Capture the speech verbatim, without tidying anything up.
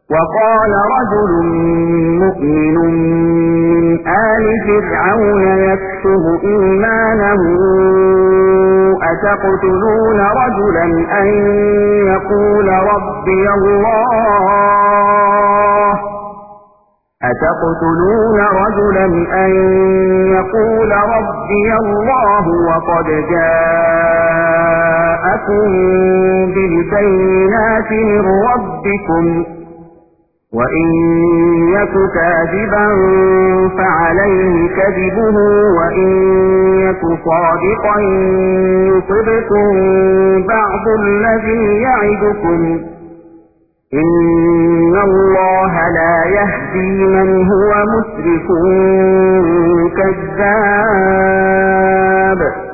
وقال رجل مؤمن من آل فرعون يكتم إيمانه أتقتلون رجلا أن يقول ربي الله أتقتلون رجلا أن يقول ربي الله وقد جاءكم بالبينات من ربكم وإن يك كاذبا فعليه كذبه وإن يك صادقا يصبكم بعض الذي يعدكم إن الله لا يهدي من هو مسرف كذاب.